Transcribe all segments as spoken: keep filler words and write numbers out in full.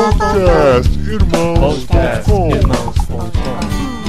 Podcast Irmãos ponto com. Irmãos ponto com.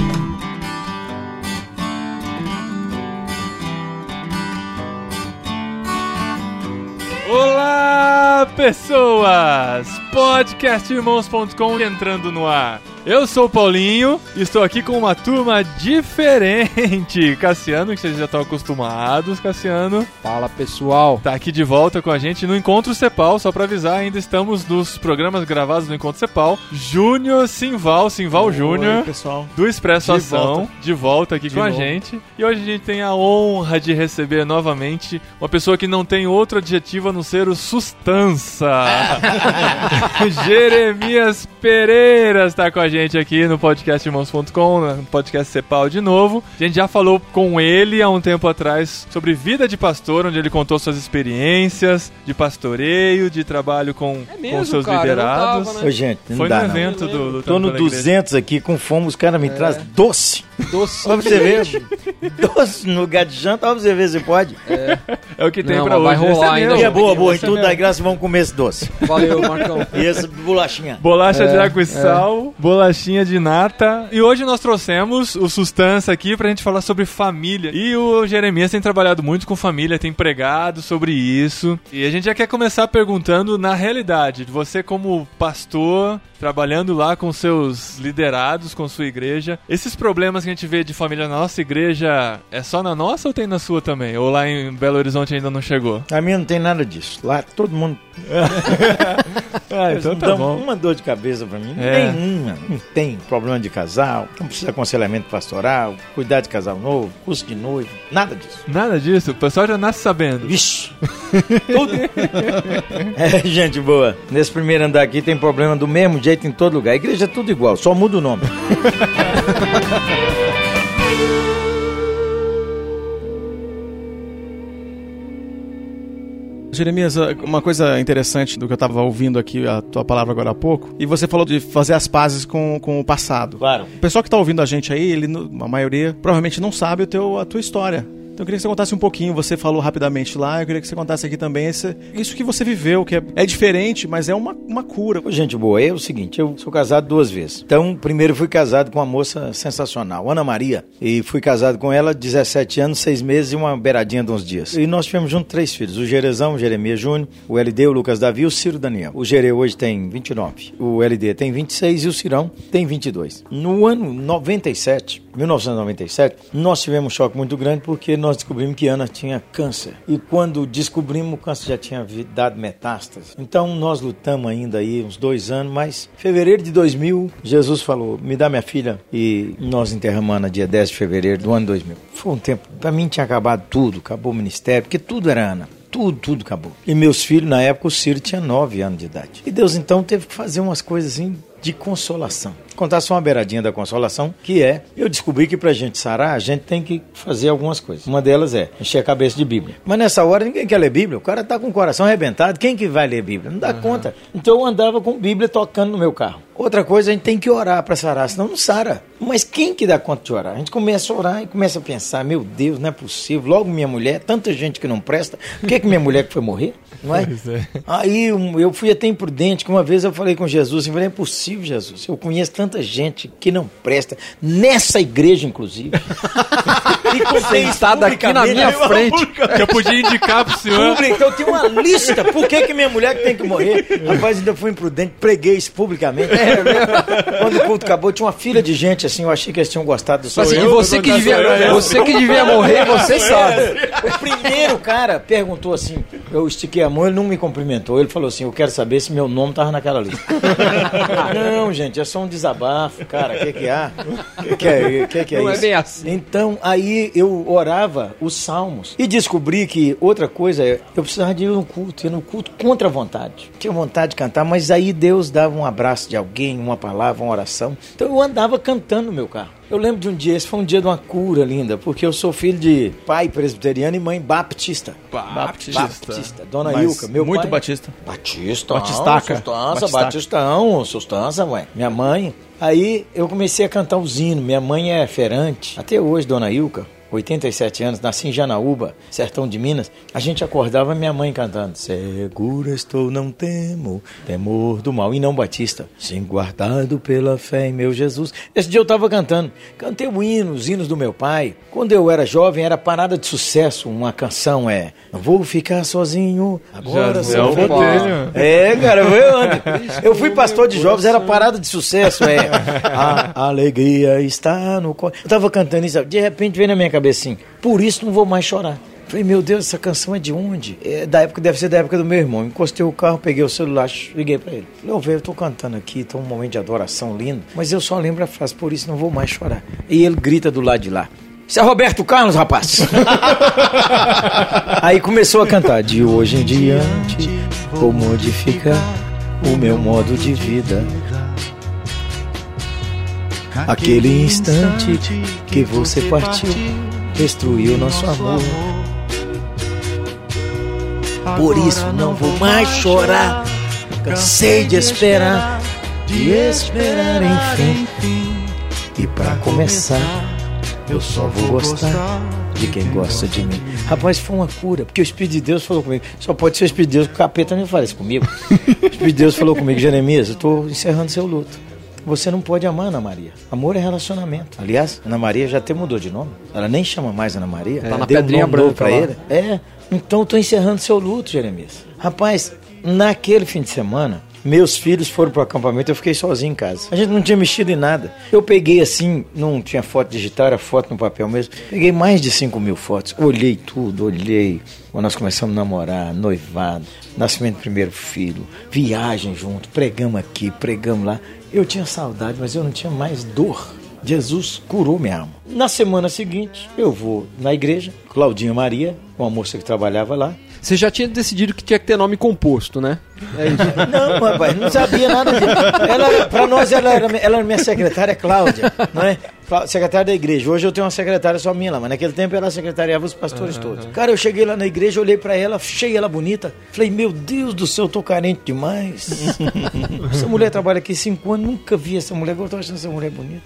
Olá, pessoas! Podcast Irmãos ponto com entrando no ar. Eu sou o Paulinho e estou aqui com uma turma diferente. Cassiano, que vocês já estão acostumados, Cassiano. Fala, pessoal. Tá aqui de volta com a gente no Encontro Cepal, só pra avisar, ainda estamos nos programas gravados no Encontro Cepal. Júnior Simval, Simval Oi, Júnior, pessoal. do Expresso De Ação, volta. de volta aqui De com novo. a gente. E hoje a gente tem a honra de receber novamente uma pessoa que não tem outro adjetivo a não ser o Sustança. Jeremias Pereira está com a gente aqui no podcast Irmãos ponto com, no podcast Cepal de novo. A gente já falou com ele há um tempo atrás sobre vida de pastor, onde ele contou suas experiências de pastoreio, de trabalho com, É mesmo, com seus cara, eu não liderados. tava, né? Ô, gente, não Foi dá no não. evento do, do Tô no duzentos aqui com fome, os caras me trazem doce. Doce. Pra você ver. Doce no lugar de janta, pra você ver se pode. É o que tem Não, pra mas hoje. vai rolar Esse é ainda. E meu. é boa, boa. Em Esse é tudo meu. da graça, vamos comer esse doce. Valeu, Marcão. E esse bolachinha. Bolacha de É, água e sal, bolachinha de nata. E hoje nós trouxemos o Sustança aqui pra gente falar sobre família. E o Jeremias tem trabalhado muito com família, tem pregado sobre isso. E a gente já quer começar perguntando, na realidade, você como pastor, trabalhando lá com seus liderados, com sua igreja, esses problemas que a gente vê de família na nossa igreja, é só na nossa ou tem na sua também? Ou lá em Belo Horizonte ainda não chegou? A minha não tem nada disso. Lá todo mundo. Ah, Eles então não tá dão bom. uma dor de cabeça pra mim. É. Nenhuma. Não tem problema de casal, não precisa de aconselhamento pastoral, cuidar de casal novo, curso de noivo, nada disso. Nada disso, o pessoal já nasce sabendo. Vixe! Tudo! É, gente boa. Nesse primeiro andar aqui tem problema do mesmo jeito em todo lugar. A igreja é tudo igual, só muda o nome. Jeremias, uma coisa interessante do que eu tava ouvindo aqui, a tua palavra agora há pouco, e você falou de fazer as pazes com, com o passado. Claro. O pessoal que tá ouvindo a gente aí, ele, a maioria, provavelmente não sabe o teu, a tua história. Então eu queria que você contasse um pouquinho, você falou rapidamente lá, eu queria que você contasse aqui também esse, isso que você viveu, que é, é diferente, mas é uma, uma cura. Ô, gente boa, é o seguinte, eu sou casado duas vezes. Então, primeiro fui casado com uma moça sensacional, Ana Maria, e fui casado com ela dezessete anos, seis meses e uma beiradinha de uns dias. E nós tivemos junto três filhos, o Jerezão, o Jeremias Júnior, o L D, o Lucas Davi e o Ciro Daniel. O Jere hoje tem vinte e nove, o L D tem vinte e seis e o Cirão tem vinte e dois. No ano noventa e sete, mil novecentos e noventa e sete, nós tivemos um choque muito grande porque nós descobrimos que Ana tinha câncer. E quando descobrimos, o câncer já tinha dado metástase. Então nós lutamos ainda aí uns dois anos, mas em fevereiro de dois mil, Jesus falou, me dá minha filha. E nós enterramos Ana dia dez de fevereiro do ano dois mil. Foi um tempo, pra mim tinha acabado tudo, acabou o ministério, porque tudo era Ana. Tudo, tudo acabou. E meus filhos, na época, o Ciro tinha nove anos de idade. E Deus, então, teve que fazer umas coisas assim de consolação. Vou contar só uma beiradinha da consolação, que é, eu descobri que pra gente sarar, a gente tem que fazer algumas coisas. Uma delas é encher a cabeça de Bíblia. Mas nessa hora, ninguém quer ler Bíblia. O cara tá com o coração arrebentado. Quem que vai ler Bíblia? Não dá uhum. conta. Então eu andava com Bíblia tocando no meu carro. Outra coisa, a gente tem que orar pra sarar, senão não sara. Mas quem que dá conta de orar? A gente começa a orar e começa a pensar, meu Deus, não é possível. Logo minha mulher, tanta gente que não presta. Por que que minha mulher que foi morrer? Não é? É. Aí eu fui até imprudente, que uma vez eu falei com Jesus, assim, falei, é possível, Jesus, eu conheço tanta gente que não presta, nessa igreja, inclusive. E Sentada aqui na minha frente. Que eu podia indicar pro senhor. Público, então eu tenho uma lista, por que que minha mulher que tem que morrer? Rapaz, ainda fui imprudente, preguei isso publicamente. Quando o culto acabou, tinha uma fila de gente, assim, eu achei que eles tinham gostado do som. Assim, eu, você, eu que vou devia, contar só eu. você que devia morrer, você sabe. O primeiro cara perguntou assim, eu estiquei a mão, ele não me cumprimentou, ele falou assim, eu quero saber se meu nome tava naquela lista. Não, gente, é só um desabafo, cara, o que que há? O que que é, que que é Não isso? é bem assim. Então, aí eu orava os salmos e descobri que outra coisa, é, eu precisava de ir no culto, ir no culto contra a vontade. Tinha vontade de cantar, mas aí Deus dava um abraço de alguém, uma palavra, uma oração. Então eu andava cantando no meu carro. Eu lembro de um dia, esse foi um dia de uma cura linda, porque eu sou filho de pai presbiteriano e mãe baptista. Baptista. Baptista. Dona Mas Ilka, meu muito pai... batista. Batista. Batistaca. Sustância, Batistaca. Batistão, sustância, ué. Minha mãe... Aí eu comecei a cantar os hinos. Minha mãe é ferante. Até hoje, Dona Ilka. oitenta e sete anos, nasci em Janaúba, sertão de Minas. A gente acordava minha mãe cantando: seguro estou, não temo, temor do mal. E não Batista: sim, guardado pela fé em meu Jesus. Esse dia eu estava cantando. Cantei o hino, os hinos do meu pai. Quando eu era jovem, era parada de sucesso. Uma canção é: não vou ficar sozinho, agora Já sou feliz. É, cara, eu, eu fui pastor de jovens, era parada de sucesso. É: a alegria está no coração. Eu estava cantando isso, de repente veio na minha cabeça assim: por isso não vou mais chorar. Falei: meu Deus, essa canção é de onde? É da época, deve ser da época do meu irmão. Encostei o carro, peguei o celular, liguei pra ele. Falei: ô, velho, eu tô cantando aqui, tô um momento de adoração lindo, mas eu só lembro a frase: por isso não vou mais chorar. E ele grita do lado de lá: isso é Roberto Carlos, rapaz. Aí começou a cantar: de hoje em diante vou modificar o meu modo de vida. Aquele instante que você partiu destruiu nosso amor. Por isso não vou mais chorar. Cansei de esperar, de esperar enfim. E pra começar, eu só vou gostar de quem gosta de mim. Rapaz, foi uma cura, porque o Espírito de Deus falou comigo. Só pode ser o Espírito de Deus, porque o capeta não faz isso comigo. O Espírito de Deus falou comigo: Jeremias, eu estou encerrando seu luto. Você não pode amar Ana Maria. Amor é relacionamento. Aliás, Ana Maria já até mudou de nome. Ela nem chama mais Ana Maria. Tá na Deu pedrinha um nome novo branca pra lá. ele. É, então eu tô encerrando seu luto, Jeremias. Rapaz, naquele fim de semana, meus filhos foram pro acampamento, eu fiquei sozinho em casa. A gente não tinha mexido em nada. Eu peguei assim, não tinha foto digital, era foto no papel mesmo. Peguei mais de cinco mil fotos. Olhei tudo, olhei. Quando nós começamos a namorar, noivado, nascimento do primeiro filho, viagem junto, pregamos aqui, pregamos lá. Eu tinha saudade, mas eu não tinha mais dor. Jesus curou minha alma. Na semana seguinte, eu vou na igreja, Claudinha Maria, uma moça que trabalhava lá. Você já tinha decidido que tinha que ter nome composto, né? É isso. Não, rapaz, não sabia nada disso. Ela, pra nós, ela era, ela era minha secretária, Cláudia, não é? Secretária da igreja. Hoje eu tenho uma secretária só minha lá, mas naquele tempo ela secretariava os pastores uhum. todos. Cara, eu cheguei lá na igreja, olhei pra ela, achei ela bonita. Falei: meu Deus do céu, eu tô carente demais. Essa mulher trabalha aqui cinco anos, nunca vi essa mulher. Eu tô achando essa mulher bonita.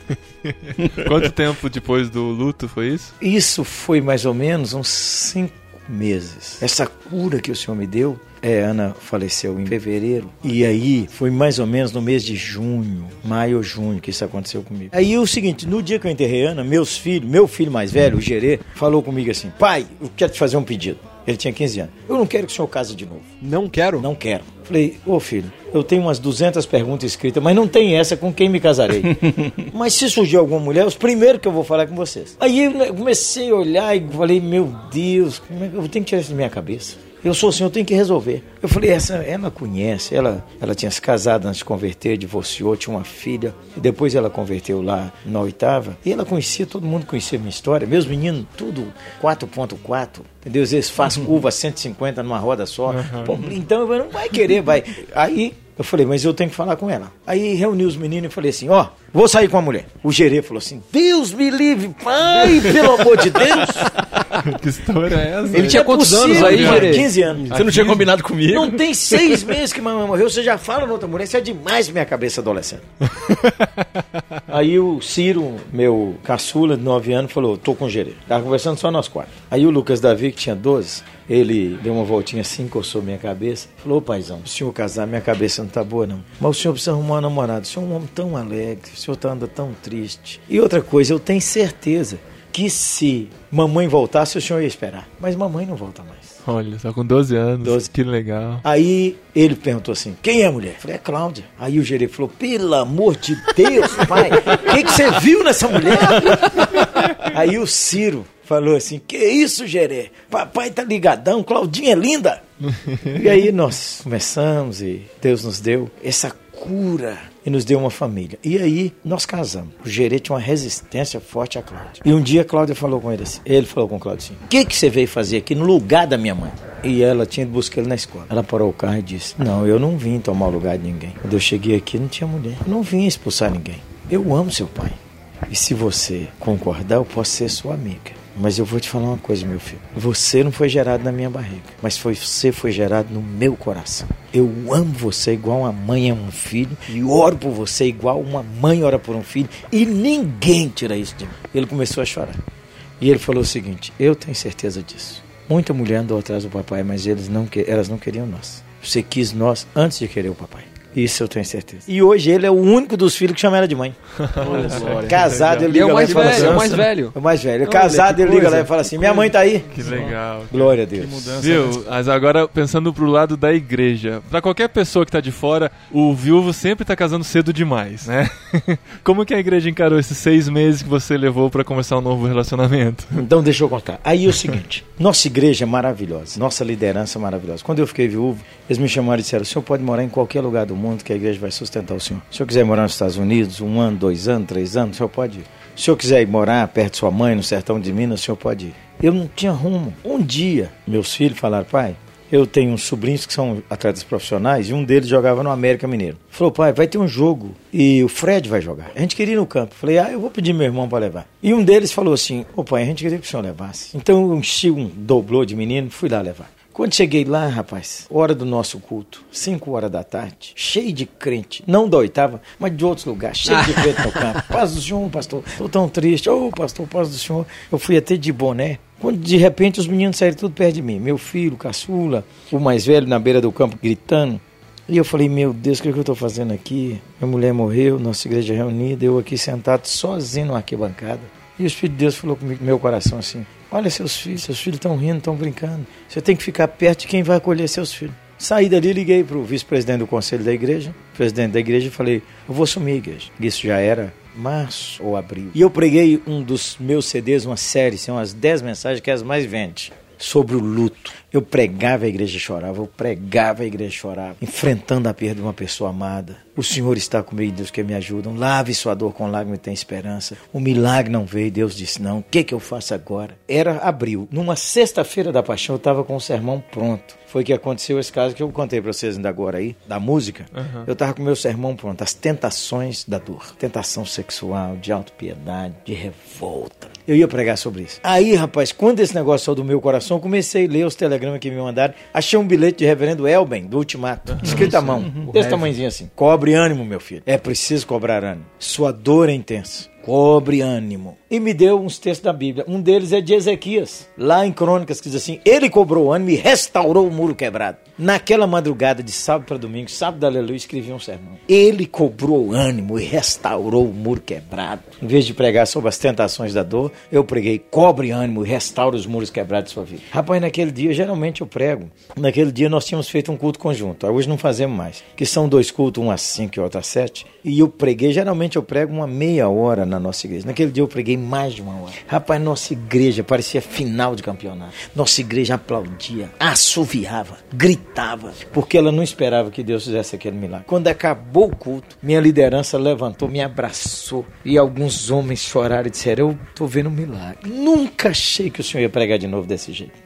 Quanto tempo depois do luto foi isso? Isso foi mais ou menos uns cinco meses. Essa cura que o Senhor me deu, é, Ana faleceu em fevereiro, e aí foi mais ou menos no mês de junho, maio ou junho, que isso aconteceu comigo. Aí o seguinte, no dia que eu enterrei Ana, meus filhos, meu filho mais velho, o Gerê, falou comigo assim: pai, eu quero te fazer um pedido. Ele tinha quinze anos. Eu não quero que o senhor case de novo. Não quero? Não quero. Falei: ô filho, eu tenho umas duzentas perguntas escritas, mas não tem essa com quem me casarei. Mas se surgir alguma mulher, os primeiros que eu vou falar é com vocês. Aí eu comecei a olhar e falei: meu Deus, como é que eu tenho que tirar isso da minha cabeça? Eu sou assim, eu tenho que resolver. Eu falei: essa, ela conhece, ela, ela tinha se casado antes de converter, divorciou, tinha uma filha, e depois ela converteu lá na oitava, e ela conhecia, todo mundo conhecia a minha história, meus meninos, tudo quatro ponto quatro, entendeu? Às vezes faz curva cento e cinquenta numa roda só. Uhum. Pô, então eu não vai querer, vai. Aí eu falei: mas eu tenho que falar com ela. Aí reuni os meninos e falei assim: ó, vou sair com a mulher. O Gerê falou assim: Deus me livre, pai, pelo amor de Deus. Que história é essa? Ele tinha é quantos possível, anos aí, Gerê? quinze anos. Você não tinha combinado comigo? Não tem seis meses que mamãe morreu, você já fala na outra mulher, isso é demais pra minha cabeça adolescente. Aí o Ciro, meu caçula de nove anos, falou: tô com o Gerê. Tava conversando só nós quatro. Aí o Lucas Davi, que tinha doze, ele deu uma voltinha assim, coçou minha cabeça, falou: ô paizão, se o senhor casar, minha cabeça não tá boa não, mas o senhor precisa arrumar uma namorada, o senhor é um homem tão alegre, o senhor tá andando tão triste. E outra coisa, eu tenho certeza que se mamãe voltasse, o senhor ia esperar, mas mamãe não volta mais. Olha, só com doze anos, doze. Que legal. Aí ele perguntou assim: quem é a mulher? Eu falei: é Cláudia. Aí o Gerê falou: pelo amor de Deus, pai, o que, que você viu nessa mulher? Aí o Ciro falou assim: que isso, Gerê? Papai tá ligadão, Claudinha é linda. E aí nós começamos e Deus nos deu essa cura e nos deu uma família. E aí nós casamos. O Gerê tinha uma resistência forte a Cláudia. E um dia a Cláudia falou com ele assim, ele falou com o Cláudio assim: o que, que você veio fazer aqui no lugar da minha mãe? E ela tinha ido buscar ele na escola. Ela parou o carro e disse: não, eu não vim tomar o lugar de ninguém. Quando eu cheguei aqui não tinha mulher. Eu não vim expulsar ninguém. Eu amo seu pai. E se você concordar, eu posso ser sua amiga. Mas eu vou te falar uma coisa, meu filho. Você não foi gerado na minha barriga, mas foi, você foi gerado no meu coração. Eu amo você igual uma mãe ama um filho, e oro por você igual uma mãe ora por um filho, e ninguém tira isso de mim. Ele começou a chorar. E ele falou o seguinte: eu tenho certeza disso. Muita mulher andou atrás do papai, mas eles não, elas não queriam nós. Você quis nós antes de querer o papai. Isso eu tenho certeza. E hoje ele é o único dos filhos que chama ela de mãe. Casado, ele E é liga o lá e mais fala velho, assim... é o mais velho. É o mais velho. Olha, Casado, que ele liga coisa. lá e fala assim, minha mãe tá aí. Que legal. Glória a Deus. Viu? Mas agora, pensando pro lado da igreja, pra qualquer pessoa que tá de fora, o viúvo sempre tá casando cedo demais, né? Como que a igreja encarou esses seis meses que você levou pra começar um novo relacionamento? Então deixa eu contar. Aí é o seguinte, nossa igreja é maravilhosa, nossa liderança é maravilhosa. Quando eu fiquei viúvo, eles me chamaram e disseram, o senhor pode morar em qualquer lugar do mundo que a igreja vai sustentar o senhor. Se o senhor quiser morar nos Estados Unidos, um ano, dois anos, três anos, o senhor pode ir. Se o senhor quiser ir morar perto de sua mãe, no sertão de Minas, o senhor pode ir. Eu não tinha rumo. Um dia, meus filhos falaram, pai, eu tenho uns sobrinhos que são atletas profissionais e um deles jogava no América Mineiro. Falou, pai, vai ter um jogo e o Fred vai jogar. A gente queria ir no campo. Falei, ah, eu vou pedir meu irmão para levar. E um deles falou assim, ô pai, a gente queria que o senhor levasse. Então eu enchi um doblô de menino e fui lá levar. Quando cheguei lá, rapaz, hora do nosso culto, cinco horas da tarde, cheio de crente, não da oitava, mas de outros lugares, cheio de crente no campo. Paz do Senhor, pastor, estou tão triste. Ô, oh, pastor, paz do Senhor. Eu fui até de boné. Quando de repente os meninos saíram tudo perto de mim. Meu filho, caçula, o mais velho na beira do campo gritando. E eu falei, meu Deus, o que, é que eu estou fazendo aqui? Minha mulher morreu, nossa igreja reunida, eu aqui sentado sozinho na arquibancada. E o Espírito de Deus falou comigo, meu coração assim, olha seus filhos, seus filhos estão rindo, estão brincando. Você tem que ficar perto de quem vai acolher seus filhos. Saí dali, liguei para o vice-presidente do conselho da igreja, presidente da igreja, e falei, eu vou assumir a igreja. Isso já era março ou abril. E eu preguei um dos meus C Ds, uma série, são as dez mensagens que as mais vendem, sobre o luto. Eu pregava, a igreja chorava, eu pregava, a igreja chorava, enfrentando a perda de uma pessoa amada. O Senhor está comigo, Deus que me ajuda. Lave sua dor com lágrimas e tem esperança. O milagre não veio, Deus disse não. O que, que eu faço agora? Era abril. Numa sexta-feira da paixão, eu estava com o sermão pronto. Foi que aconteceu esse caso que eu contei para vocês ainda agora aí, da música. Uhum. Eu estava com o meu sermão pronto. As tentações da dor. Tentação sexual, de autopiedade, de revolta. Eu ia pregar sobre isso. Aí, rapaz, quando esse negócio saiu do meu coração, eu comecei a ler os telegramas que me mandaram. Achei um bilhete de reverendo Elben, do Ultimato, uhum. escrito à mão. Uhum. Desse tamanhozinho assim. Cobre ânimo, meu filho. É preciso cobrar ânimo. Sua dor é intensa. Cobre ânimo. E me deu uns textos da Bíblia. Um deles é de Ezequias, lá em Crônicas, que diz assim, ele cobrou ânimo e restaurou o muro quebrado. Naquela madrugada de sábado para domingo, sábado aleluia, escrevi um sermão. Ele cobrou ânimo e restaurou o muro quebrado. Em vez de pregar sobre as tentações da dor, eu preguei, cobre ânimo e restaura os muros quebrados de sua vida. Rapaz, naquele dia, geralmente eu prego. Naquele dia nós tínhamos feito um culto conjunto. Hoje não fazemos mais. Que são dois cultos, um às cinco e outro às sete. E eu preguei, geralmente eu prego uma meia hora na nossa igreja. Naquele dia eu preguei mais de uma hora. Rapaz, nossa igreja parecia final de campeonato. Nossa igreja aplaudia, assoviava, gritava, porque ela não esperava que Deus fizesse aquele milagre. Quando acabou o culto, minha liderança levantou, me abraçou e alguns homens choraram e disseram, eu tô vendo um milagre. Nunca achei que o senhor ia pregar de novo desse jeito.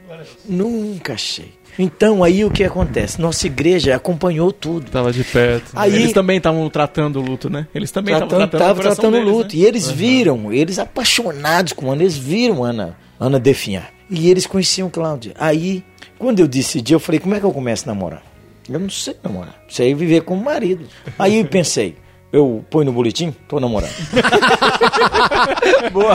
Nunca achei. Então, aí o que acontece? Nossa igreja acompanhou tudo. Tava de perto. Aí, eles também estavam tratando o luto, né? Eles também estavam tratando, tratando, tratando, tratando o luto. Deles, né? E eles uhum. viram, eles apaixonados com Ana, eles viram Ana, Ana definhar. E eles conheciam Cláudia. Aí, quando eu decidi, eu falei, como é que eu começo a namorar? Eu não sei namorar. Sei viver como marido. Aí eu pensei, eu ponho no boletim, tô namorando. Boa.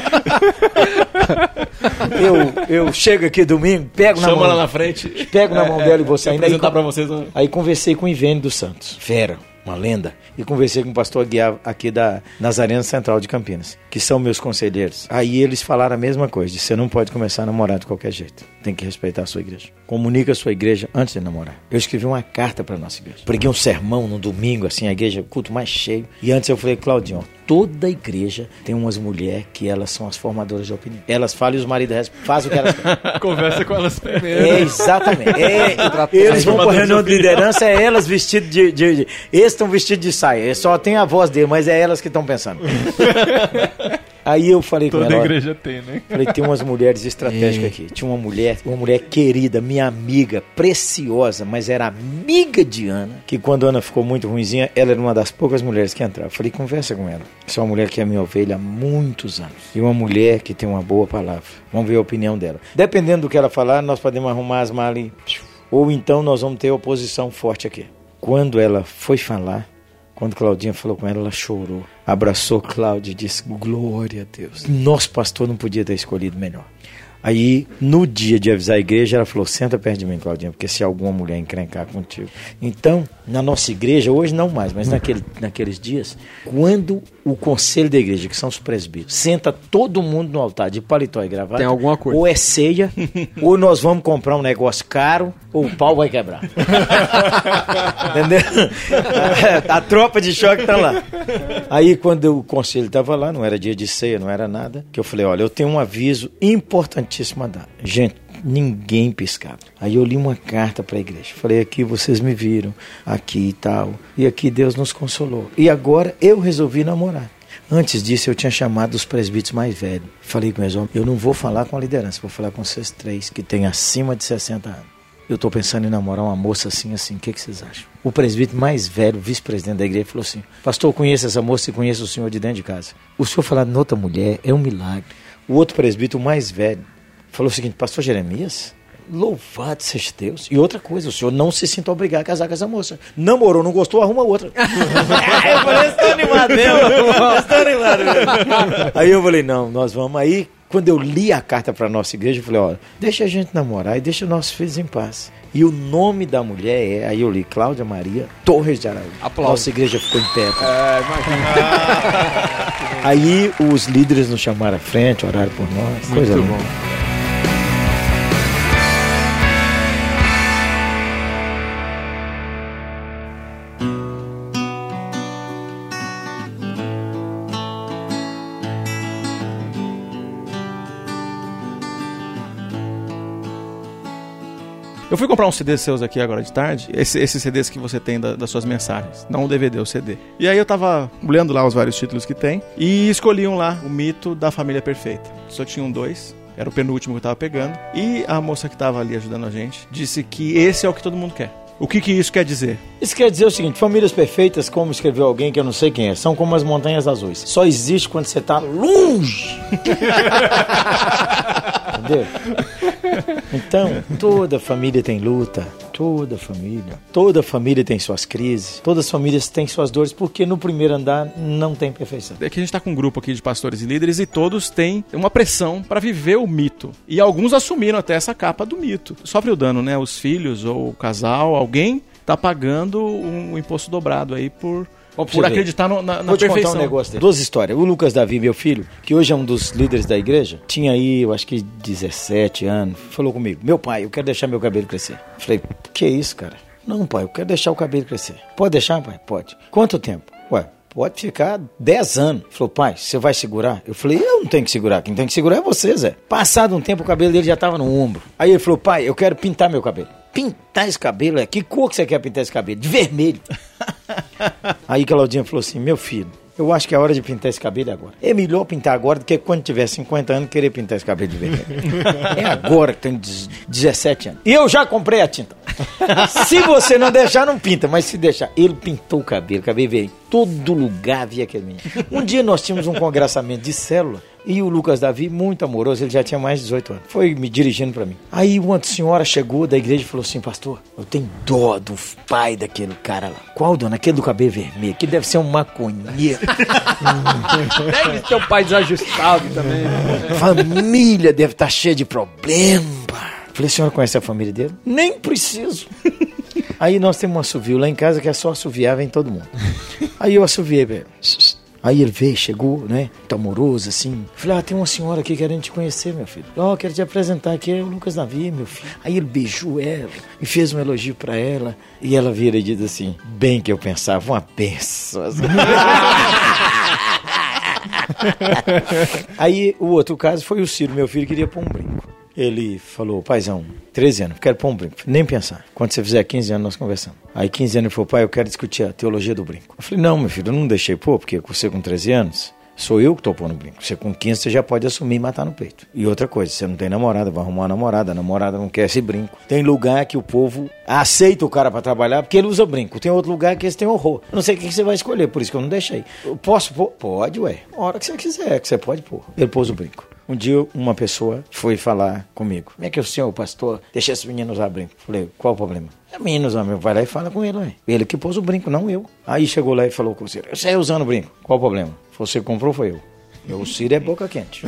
Eu, eu chego aqui domingo, pego na Chama mão. lá na frente. Pego na mão é, dela e você ainda. Apresentar pra vocês. Né? Aí conversei com o Ivênio dos Santos, fera, uma lenda. E conversei com o pastor Aguiar aqui da Nazarena Central de Campinas, que são meus conselheiros. Aí eles falaram a mesma coisa, disse, você não pode começar a namorar de qualquer jeito. Tem que respeitar a sua igreja. Comunica a sua igreja antes de namorar. Eu escrevi uma carta para a nossa igreja. Preguei um sermão no domingo, assim, a igreja, culto mais cheio. E antes eu falei, Claudinho, toda igreja tem umas mulheres que elas são as formadoras de opinião. Elas falam e os maridos fazem o que elas querem. Conversa com elas primeiro. É, exatamente. É, eles vão para a reunião de liderança, é elas vestidas de, de, de... Eles estão vestidos de saia. Só tem a voz dele, mas é elas que estão pensando. Aí eu falei Toda com ela... Toda igreja tem, né? Falei, tem umas mulheres estratégicas aqui. Tinha uma mulher, uma mulher querida, minha amiga, preciosa, mas era amiga de Ana, que quando Ana ficou muito ruinzinha, ela era uma das poucas mulheres que entrava. Falei, conversa com ela. Essa é uma mulher que é minha ovelha há muitos anos. E uma mulher que tem uma boa palavra. Vamos ver a opinião dela. Dependendo do que ela falar, nós podemos arrumar as malas e... Ou então nós vamos ter oposição forte aqui. Quando ela foi falar, Quando Claudinha falou com ela, ela chorou. Abraçou Cláudia e disse, glória a Deus. Nosso pastor não podia ter escolhido melhor. Aí, no dia de avisar a igreja, ela falou, senta perto de mim, Claudinha, porque se alguma mulher encrencar contigo. Então, na nossa igreja, hoje não mais, mas naquele, naqueles dias, quando o conselho da igreja, que são os presbíteros, senta todo mundo no altar de paletó e gravata, tem alguma coisa. Ou é ceia, ou nós vamos comprar um negócio caro, ou o pau vai quebrar. Entendeu? A, a tropa de choque tá lá. Aí, quando o conselho estava lá, não era dia de ceia, não era nada, que eu falei, olha, eu tenho um aviso importantíssimo a dar. Gente, ninguém piscava. Aí eu li uma carta para a igreja. Falei, aqui vocês me viram, aqui e tal. E aqui Deus nos consolou. E agora eu resolvi namorar. Antes disso eu tinha chamado os presbíteros mais velhos. Falei com eles, eu não vou falar com a liderança, vou falar com vocês três, que têm acima de sessenta anos. Eu estou pensando em namorar uma moça assim, assim, o que, que vocês acham? O presbítero mais velho, vice-presidente da igreja, falou assim, pastor, eu conheço essa moça e conheço o senhor de dentro de casa. O senhor falar de outra mulher é um milagre. O outro presbítero mais velho falou o seguinte, pastor Jeremias, louvado seja Deus. E outra coisa, o senhor não se sinta obrigado a casar com essa moça. Namorou, não gostou, arruma outra. Eu falei, estou animado mesmo. Estou animado mesmo. Aí eu falei, não, nós vamos. Aí, quando eu li a carta para a nossa igreja, eu falei, ó, deixa a gente namorar e deixa nossos filhos em paz. E o nome da mulher é, aí eu li, Cláudia Maria Torres de Araújo. Aplausos. Nossa igreja ficou em pé. É, imagina. Aí os líderes nos chamaram à frente, oraram por nós. Muito Coisa bom. linda. Eu fui comprar uns C Ds seus aqui agora de tarde, esse, esses C Ds que você tem da, das suas mensagens, não o D V D, o C D. E aí eu tava olhando lá os vários títulos que tem e escolhi um lá, o mito da família perfeita. Só tinham dois, era o penúltimo que eu tava pegando, e a moça que tava ali ajudando a gente disse que esse é o que todo mundo quer. O que que isso quer dizer? Isso quer dizer o seguinte, famílias perfeitas, como escreveu alguém que eu não sei quem é, são como as montanhas azuis. Só existe quando você tá longe. Entendeu? Então, toda família tem luta, toda família. Toda família tem suas crises, todas as famílias têm suas dores, porque no primeiro andar não tem perfeição. É que a gente tá com um grupo aqui de pastores e líderes e todos têm uma pressão para viver o mito. E alguns assumiram até essa capa do mito. Sofre o dano, né? Os filhos ou o casal, alguém tá pagando um imposto dobrado aí por... Por acreditar no, na, na Vou te perfeição. contar um negócio dele. Duas histórias. O Lucas Davi, meu filho, que hoje é um dos líderes da igreja, tinha aí, eu acho que dezessete anos, falou comigo, meu pai, eu quero deixar meu cabelo crescer. Falei, que isso, cara? Não, pai, eu quero deixar o cabelo crescer. Pode deixar, pai? Pode. Quanto tempo? Ué, pode ficar dez anos. Falou, pai, você vai segurar? Eu falei, eu não tenho que segurar, quem tem que segurar é você, Zé. Passado um tempo, o cabelo dele já tava no ombro. Aí ele falou, pai, eu quero pintar meu cabelo. Pintar esse cabelo? É? Que cor que você quer pintar esse cabelo? De vermelho. Aí Claudinha falou assim, meu filho, eu acho que é hora de pintar esse cabelo agora. É melhor pintar agora do que quando tiver cinquenta anos querer pintar esse cabelo de vermelho. É agora que tem dezessete anos. E eu já comprei a tinta. Se você não deixar, não pinta, mas se deixar. Ele pintou o cabelo, o cabelo veio em todo lugar, havia aquele menino. Um dia nós tínhamos um congressamento de célula e o Lucas Davi, muito amoroso, ele já tinha mais de dezoito anos, foi me dirigindo pra mim. Aí uma senhora chegou da igreja e falou assim, pastor, eu tenho dó do pai daquele cara lá. Qual, dona? Aquele do cabelo vermelho, que deve ser um maconheiro. Deve ser um pai desajustado também. Família deve estar cheia de problema. Falei, a senhora conhece a família dele? Nem preciso. Aí nós temos um assovio lá em casa que é só assoviar, vem todo mundo. Aí eu assoviei, velho. Aí ele veio, chegou, né, tá amoroso, assim. Falei, ah, tem uma senhora aqui querendo te conhecer, meu filho. Ó, oh, quero te apresentar aqui, é o Lucas Davi, meu filho. Aí ele beijou ela e fez um elogio pra ela. E ela vira e diz assim, bem que eu pensava, uma benção. Aí o outro caso foi o Ciro, meu filho, queria pôr um brinco. Ele falou, paizão, treze anos, quero pôr um brinco. Nem pensar. Quando você fizer quinze anos, nós conversamos. Aí quinze anos ele falou, pai, eu quero discutir a teologia do brinco. Eu falei, não, meu filho, eu não deixei pôr, porque você com treze anos, sou eu que estou pondo o brinco. Você com quinze, você já pode assumir e matar no peito. E outra coisa, você não tem namorada, vai arrumar uma namorada, a namorada não quer esse brinco. Tem lugar que o povo aceita o cara para trabalhar porque ele usa brinco. Tem outro lugar que eles têm horror. Eu não sei o que você vai escolher, por isso que eu não deixei. Eu posso pôr? Pode, ué. A hora que você quiser, que você pode pôr. Ele pôs o brinco. Um dia uma pessoa foi falar comigo. Como é que o senhor, pastor, deixa esse menino usar brinco? Falei, qual o problema? É menino usar brinco. Vai lá e fala com ele, ué. Ele que pôs o brinco, não eu. Aí chegou lá e falou com você, eu saí usando brinco. Qual o problema? Você comprou, foi eu. O Ciro é boca quente.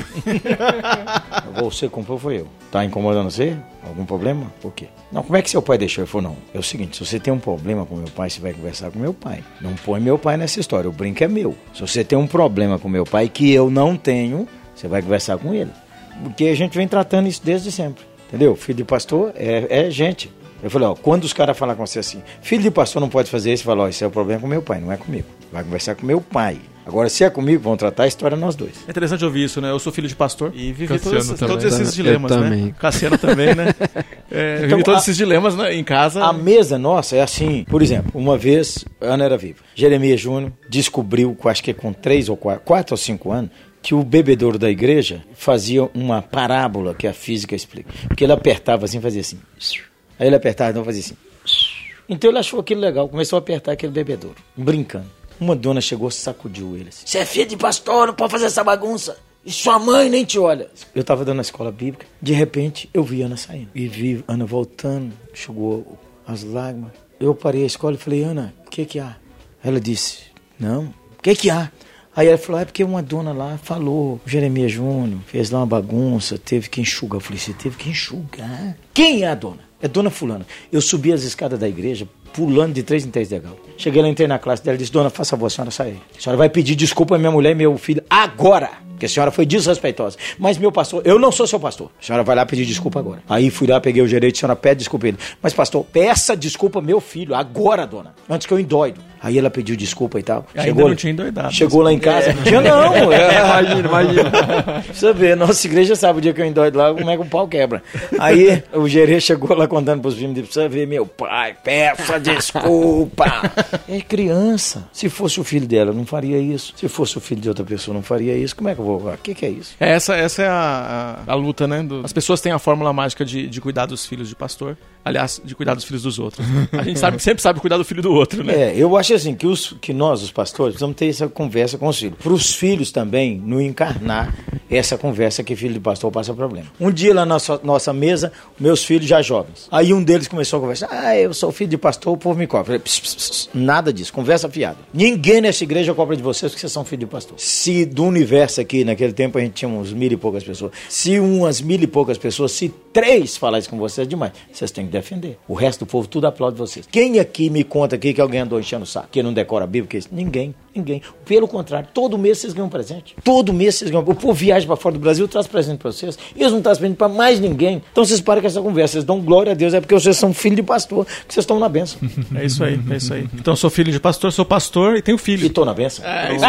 Você comprou, foi eu. Tá incomodando você? Algum problema? Por quê? Não, como é que seu pai deixou? Ele falou, não. É o seguinte, se você tem um problema com meu pai, você vai conversar com meu pai. Não põe meu pai nessa história, o brinco é meu. Se você tem um problema com meu pai que eu não tenho, você vai conversar com ele. Porque a gente vem tratando isso desde sempre. Entendeu? Filho de pastor é, é gente. Eu falei, ó, quando os caras falam com você assim, filho de pastor não pode fazer isso, você fala, ó, esse é o problema com meu pai, não é comigo. Vai conversar com meu pai. Agora, se é comigo, vão tratar a história nós dois. É interessante ouvir isso, né? Eu sou filho de pastor e vivi todos, também. todos esses Eu dilemas, também. né? Cassiano também, né? É, Então, vivi todos a- esses dilemas, né, em casa. A mesa nossa é assim, por exemplo, uma vez, a Ana era viva. Jeremias Júnior descobriu, acho que com três ou quatro, quatro ou cinco anos, que o bebedouro da igreja fazia uma parábola que a física explica. Porque ele apertava assim, fazia assim. Aí ele apertava, então fazia assim. Então ele achou aquilo legal, começou a apertar aquele bebedouro, brincando. Uma dona chegou, sacudiu ele assim. Você é filho de pastor, não pode fazer essa bagunça. E sua mãe nem te olha. Eu estava dando a escola bíblica, de repente eu vi Ana saindo. E vi Ana voltando, chegou as lágrimas. Eu parei a escola e falei, Ana, o que que há? Ela disse, não, o que que há? Aí ela falou, é porque uma dona lá falou, Jeremias Júnior, fez lá uma bagunça, teve que enxugar. Eu falei, você teve que enxugar? Quem é a dona? É dona fulana. Eu subi as escadas da igreja, pulando de três em três degraus. Cheguei lá, entrei na classe dela e disse, dona, faça favor, a senhora sai aí. A senhora vai pedir desculpa à minha mulher e meu filho agora, porque a senhora foi desrespeitosa. Mas meu pastor, eu não sou seu pastor. A senhora vai lá pedir desculpa agora. Aí fui lá, peguei o gerente, a senhora pede desculpa a ele. Mas pastor, peça desculpa ao meu filho, agora, dona, antes que eu endoido. Aí ela pediu desculpa e tal. Ainda Chegou, não tinha endoidado. Chegou lá em casa. Não tinha não. É. Imagina, imagina. Você vê, nossa igreja sabe o dia que eu endoido lá, como é que o pau quebra. Aí o gerente chegou lá contando pros filhos, disse, você vê, meu pai, peça desculpa. É criança. Se fosse o filho dela, não faria isso. Se fosse o filho de outra pessoa, não faria isso. Como é que eu vou... O que que é isso? É, essa, essa é a, a, a luta, né? do- As pessoas têm a fórmula mágica de, de cuidar dos filhos de pastor. Aliás, de cuidar dos filhos dos outros. A gente sabe, sempre sabe cuidar do filho do outro, né? É, eu acho assim, que, os, que nós, os pastores, precisamos ter essa conversa com os filhos. Para os filhos também não encarnar essa conversa que filho de pastor passa problema. Um dia lá na nossa, nossa mesa, meus filhos já jovens. Aí um deles começou a conversar. Ah, eu sou filho de pastor, o povo me cobra. Eu falei, pss, pss, pss, nada disso, conversa fiada. Ninguém nessa igreja cobra de vocês porque vocês são filhos de pastor. Se do universo aqui, naquele tempo a gente tinha uns mil e poucas pessoas. Se umas mil e poucas pessoas, se três falar isso com vocês, é demais. Vocês têm que defender. O resto do povo tudo aplaude vocês. Quem aqui me conta aqui que alguém andou enchendo o saco, que não decora a Bíblia, que isso? Ninguém, ninguém. Pelo contrário, todo mês vocês ganham um presente. Todo mês vocês ganham. O povo viaja para fora do Brasil, traz presente para vocês. Eles não trazem presente para mais ninguém. Então vocês param com essa conversa. Vocês dão glória a Deus. É porque vocês são filho de pastor, que vocês estão na bênção. É isso aí, é isso aí. Então eu sou filho de pastor, sou pastor e tenho E filho. estou na bênção.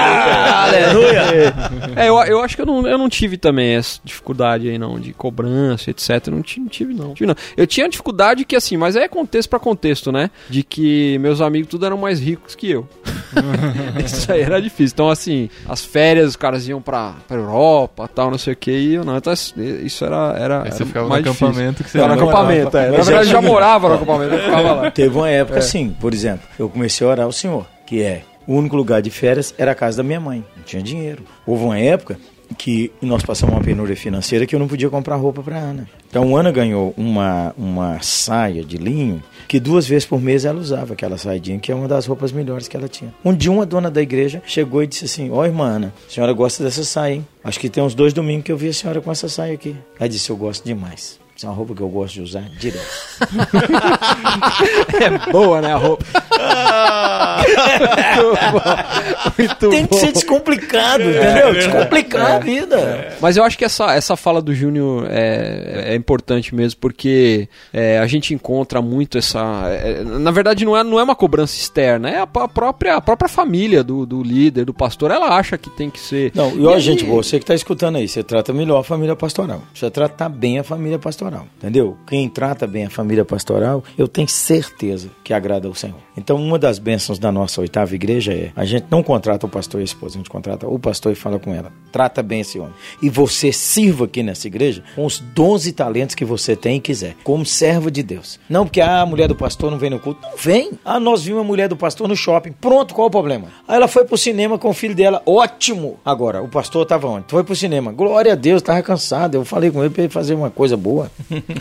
Aleluia! É, eu, eu acho que eu não, eu não tive também essa dificuldade aí, não, de cobrança, etcétera. Não tive, não tive, não. Tive, não. Eu tinha dificuldade que, assim, mas é contexto pra contexto, né? De que meus amigos tudo eram mais ricos que eu. Isso aí era difícil. Então, assim, as férias, os caras iam pra, pra Europa, tal, não sei o que, e eu não. Então, isso era, era, Aí era você ficava no mais difícil. acampamento que você Era no não acampamento, é. Na Mas verdade, eu- eu já morava no acampamento, eu ficava lá. Teve uma época assim, por exemplo, eu comecei a orar ao Senhor, que é, o único lugar de férias era a casa da minha mãe, não tinha dinheiro. Houve uma época que nós passamos uma penúria financeira que eu não podia comprar roupa para Ana. Então Ana ganhou uma, uma saia de linho que duas vezes por mês ela usava aquela saidinha, que é uma das roupas melhores que ela tinha. Um dia uma dona da igreja chegou e disse assim, ó irmã Ana, a senhora gosta dessa saia, hein? Acho que tem uns dois domingos que eu vi a senhora com essa saia aqui. Ela disse, eu gosto demais. Essa é uma roupa que eu gosto de usar direto. É boa, né, a roupa? Muito bom. Muito Tem que bom. ser descomplicado, entendeu? Descomplicar a vida. Mas eu acho que essa, essa fala do Júnior é, é importante mesmo, porque é, a gente encontra muito essa... é, na verdade, não é, não é uma cobrança externa, é a, a própria, a própria família do, do líder, do pastor, ela acha que tem que ser... Não, e ó, gente boa, você que está escutando aí, você trata melhor a família pastoral. Você tratar bem a família pastoral. pastoral, entendeu? Quem trata bem a família pastoral, eu tenho certeza que agrada ao Senhor. Então, uma das bênçãos da nossa oitava igreja é, a gente não contrata o pastor e a esposa, a gente contrata o pastor e fala com ela, trata bem esse homem. E você sirva aqui nessa igreja com os doze talentos que você tem e quiser, como servo de Deus. Não porque ah, a mulher do pastor não vem no culto. Não vem. Ah, nós vimos a mulher do pastor no shopping. Pronto, qual o problema? Aí ela foi pro cinema com o filho dela. Ótimo. Agora, o pastor tava onde? Foi pro cinema. Glória a Deus, tava cansado. Eu falei com ele pra ele fazer uma coisa boa.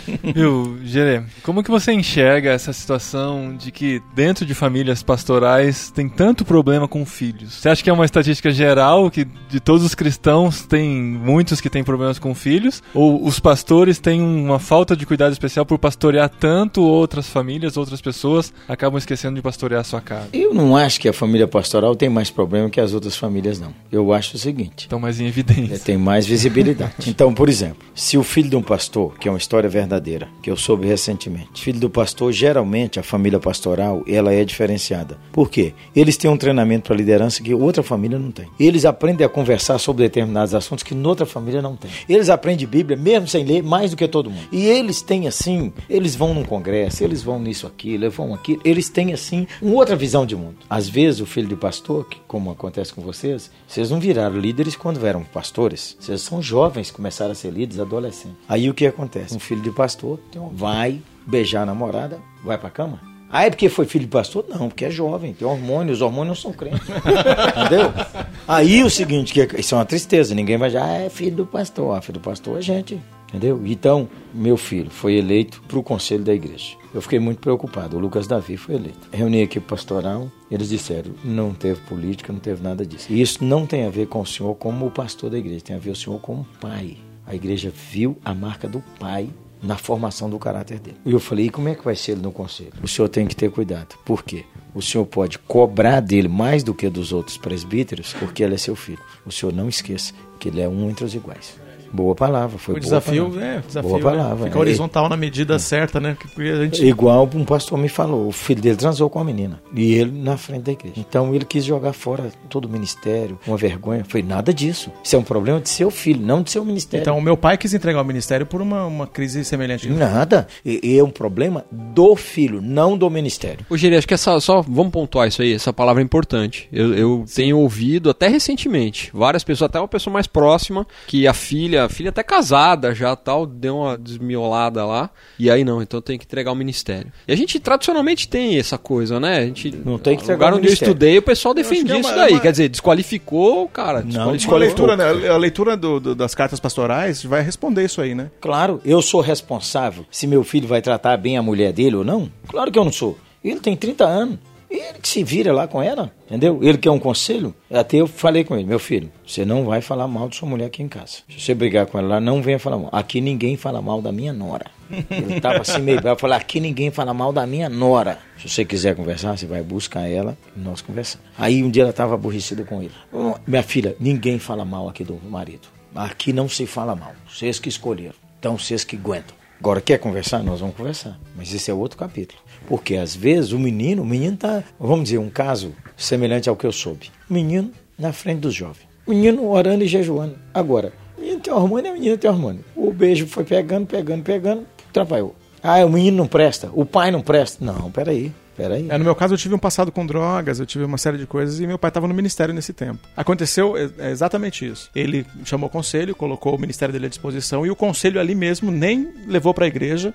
Viu, Gerê, como que você enxerga essa situação de que dentro de famílias pastorais tem tanto problema com filhos? Você acha que é uma estatística geral que de todos os cristãos tem muitos que têm problemas com filhos? Ou os pastores têm uma falta de cuidado especial por pastorear tanto outras famílias, outras pessoas, acabam esquecendo de pastorear a sua casa? Eu não acho que a família pastoral tem mais problema que as outras famílias, não. Eu acho o seguinte. Estão mais em evidência. Tem mais visibilidade. Então, por exemplo, se o filho de um pastor, que é uma história verdadeira, que eu soube recentemente, filho do pastor, geralmente a família pastoral, ela é diferenciada. Por quê? Eles têm um treinamento para liderança que outra família não tem. Eles aprendem a conversar sobre determinados assuntos que noutra família não tem. Eles aprendem Bíblia, mesmo sem ler, mais do que todo mundo. E eles têm assim, eles vão num congresso, eles vão nisso aqui, eles vão aqui, eles têm assim, uma outra visão de mundo. Às vezes o filho de pastor, que, como acontece com vocês, vocês não viraram líderes quando eram pastores. Vocês são jovens, começaram a ser líderes, adolescentes. Aí o que acontece? Um filho de pastor vai beijar a namorada, vai pra cama. Ah, é porque foi filho de pastor? Não, porque é jovem, tem hormônio, os hormônios não são crentes. Entendeu? Aí o seguinte, que é, isso é uma tristeza, ninguém vai dizer, ah, é filho do pastor, ah, filho do pastor é gente, entendeu? Então, meu filho foi eleito para o conselho da igreja. Eu fiquei muito preocupado, o Lucas Davi foi eleito. Reuni a equipe pastoral, eles disseram, não teve política, não teve nada disso. E isso não tem a ver com o senhor como o pastor da igreja, tem a ver com o senhor como pai. A igreja viu a marca do pai na formação do caráter dele. E eu falei, e como é que vai ser ele no conselho? O senhor tem que ter cuidado. Por quê? O senhor pode cobrar dele mais do que dos outros presbíteros, porque ele é seu filho. O senhor não esqueça que ele é um entre os iguais. Boa palavra, foi o boa desafio, palavra. É, desafio, boa palavra. Né? Fica é. horizontal na medida é. certa, né? Que a gente... Igual um pastor me falou, o filho dele transou com a menina, e ele na frente da igreja. Então ele quis jogar fora todo o ministério, uma vergonha. Foi nada disso. Isso é um problema de seu filho, não de seu ministério. Então o meu pai quis entregar o ministério por uma, uma crise semelhante. Nada. E, e é um problema do filho, não do ministério. Ô, Geri, acho que essa, só vamos pontuar isso aí, essa palavra é importante. Eu, eu tenho ouvido até recentemente, várias pessoas, até uma pessoa mais próxima, que a filha, a filha até casada, já tal, deu uma desmiolada lá, e aí não, então tem que entregar o ministério. E a gente tradicionalmente tem essa coisa, né? A gente, não tem que entregar o lugar onde eu estudei, o pessoal defendia é uma, isso daí, é uma... quer dizer, desqualificou o cara. Não, desqualificou. A leitura, né? A leitura do, do, das cartas pastorais vai responder isso aí, né? Claro, eu sou responsável se meu filho vai tratar bem a mulher dele ou não? Claro que eu não sou. Ele tem trinta anos. Ele que se vira lá com ela, entendeu? Ele quer um conselho. Até eu falei com ele, meu filho, você não vai falar mal de sua mulher aqui em casa. Se você brigar com ela lá, não venha falar mal. Aqui ninguém fala mal da minha nora. Ele tava assim meio bravo, falou, aqui ninguém fala mal da minha nora. Se você quiser conversar, você vai buscar ela e nós conversamos. Aí um dia ela tava aborrecida com ele. Minha filha, ninguém fala mal aqui do marido. Aqui não se fala mal. Vocês que escolheram. Então vocês que aguentam. Agora, quer conversar? Nós vamos conversar. Mas esse é outro capítulo. Porque, às vezes, o menino, o menino tá, vamos dizer, um caso semelhante ao que eu soube. O menino na frente dos jovens. O menino orando e jejuando. Agora, o menino tem hormônio, a menina tem hormônio. O beijo foi pegando, pegando, pegando, atrapalhou. Ah, o menino não presta, o pai não presta. Não, peraí. Peraí. É, no meu caso, eu tive um passado com drogas, eu tive uma série de coisas e meu pai estava no ministério nesse tempo. Aconteceu é, exatamente isso. Ele chamou o conselho, colocou o ministério dele à disposição e o conselho ali mesmo nem levou para a igreja,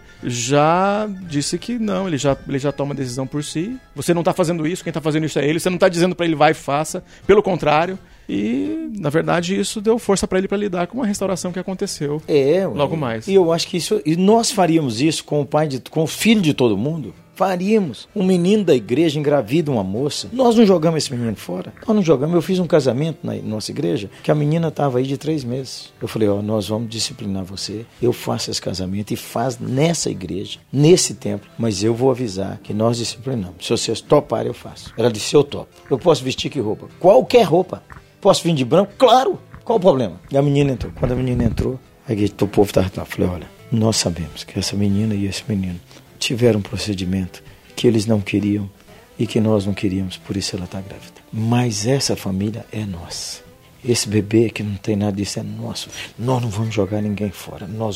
já disse que não, ele já, ele já toma decisão por si. Você não está fazendo isso, quem está fazendo isso é ele. Você não está dizendo para ele vai e faça, pelo contrário. E, na verdade, isso deu força para ele para lidar com uma restauração que aconteceu é, logo mais. E eu acho que isso, e nós faríamos isso com o pai, de, com o filho de todo mundo. Faríamos. Um menino da igreja engravida uma moça. Nós não jogamos esse menino fora. Nós não jogamos. Eu fiz um casamento na nossa igreja que a menina estava aí de três meses. Eu falei, ó, nós vamos disciplinar você. Eu faço esse casamento e faz nessa igreja, nesse templo. Mas eu vou avisar que nós disciplinamos. Se vocês toparem, eu faço. Ela disse, eu topo. Eu posso vestir que roupa? Qualquer roupa. Posso vir de branco? Claro. Qual o problema? E a menina entrou. Quando a menina entrou, aí o povo estava lá. Eu falei, olha, nós sabemos que essa menina e esse menino tiveram um procedimento que eles não queriam e que nós não queríamos, por isso ela está grávida. Mas essa família é nossa. Esse bebê que não tem nada disso é nosso. Nós não vamos jogar ninguém fora. Nós vamos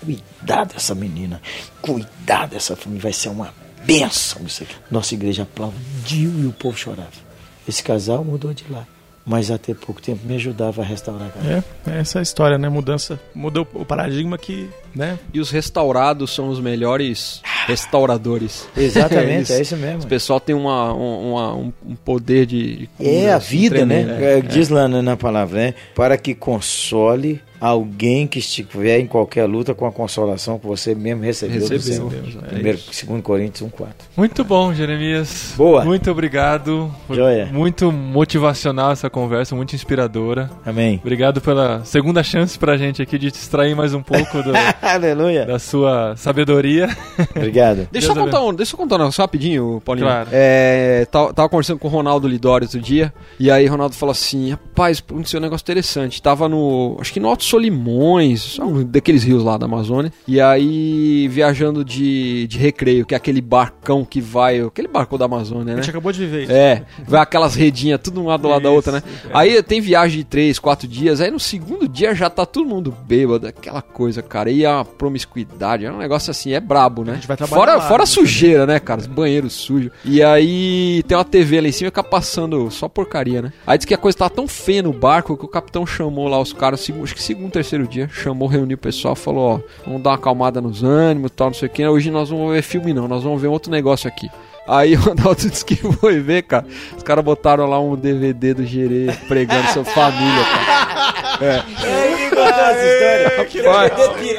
cuidado dessa menina, cuidado dessa família, vai ser uma bênção isso aqui. Nossa igreja aplaudiu e o povo chorava. Esse casal mudou de lá, mas até pouco tempo me ajudava a restaurar a casa. É, é essa a história, né? Mudança, mudou o paradigma que, né? E os restaurados são os melhores restauradores. Exatamente, é isso mesmo. O pessoal tem uma, uma, um, um poder de... de cura, É a assim, vida, tremendo. né? É, Diz lá na palavra, né? Para que console alguém que estiver em qualquer luta com a consolação que você mesmo recebeu, do Recebeu. Senhor. Deus, é Primeiro, isso. segundo Coríntios um, quatro. Muito bom, Jeremias. Boa. Muito obrigado. Foi Joia. muito motivacional essa conversa, muito inspiradora. Amém. Obrigado pela segunda chance pra gente aqui de te extrair mais um pouco do, Aleluia. da sua sabedoria. Obrigado. Deixa eu Deus contar um, deixa eu contar um negócio rapidinho, Paulinho. Claro. É, tava, tava conversando com o Ronaldo Lidório outro dia, e aí o Ronaldo falou assim, rapaz, aconteceu um negócio interessante. Tava no, acho que no Alto Solimões, um daqueles rios lá da Amazônia, e aí viajando de, de recreio, que é aquele barcão que vai, aquele barco da Amazônia, A né? gente acabou de viver isso. É, vai aquelas redinhas, tudo um lado do lado da Isso, outra, né? é. Aí tem viagem de três, quatro dias, aí no segundo dia já tá todo mundo bêbado, aquela coisa, cara. E a promiscuidade, é um negócio assim, é brabo, né? A gente vai trabalhar Fora, lá, fora a né? sujeira, né, cara? Os banheiros sujos. E aí tem uma T V lá em cima e fica passando só porcaria, né? Aí diz que a coisa tava tão feia no barco que o capitão chamou lá os caras, segundo, acho que segundo, terceiro dia, chamou, reuniu o pessoal, falou, ó, vamos dar uma acalmada nos ânimos e tal, não sei o que. Hoje nós vamos ver filme não, nós vamos ver outro negócio aqui. Aí o Ronaldo disse que foi ver, cara. Os caras botaram lá um D V D do Gerê pregando sobre família, cara. É. Ele contou essa história. Rapaz.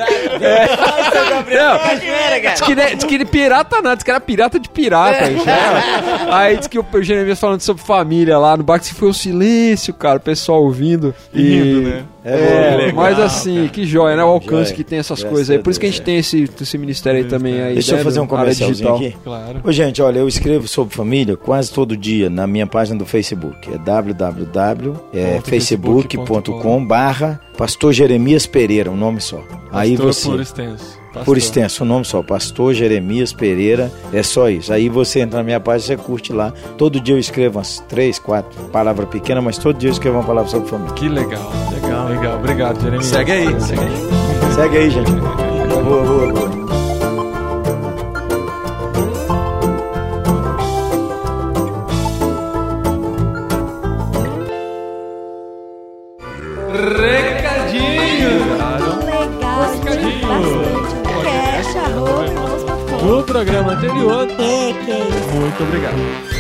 Não, diz que, ne- diz que ele pirata não, diz que era pirata de pirata. bicho, é. Aí diz que o Jeremias falando sobre família lá no barco, se foi um silêncio, cara, o pessoal ouvindo. E... Rindo, né? É, É, legal, mas assim, que joia, né? O alcance Joia. que tem essas Graças coisas aí. a Por isso que a Deus, gente tem esse, esse ministério aí também. Aí, Deixa eu né, fazer um do- área comercialzinho digital. aqui. Claro. Ô, gente, olha, eu escrevo sobre família quase todo dia na minha página do Facebook. É www ponto facebook ponto com barra Pastor Jeremias Pereira, um nome só. Aí Pastor você... por extenso. Pastor. Por extenso, o nome só, Pastor Jeremias Pereira, é só isso. Aí você entra na minha página, você curte lá. Todo dia eu escrevo umas três, quatro palavras pequenas, mas todo dia eu escrevo uma palavra sobre família. Que legal. Legal, legal. Obrigado, Jeremias. Segue aí, segue aí. Segue aí, gente. Boa, boa, boa. Recadinho. Legal, Recadinho. bastante. Cash, arroba, vamos pra fora. No programa anterior. Que que é isso? Muito obrigado.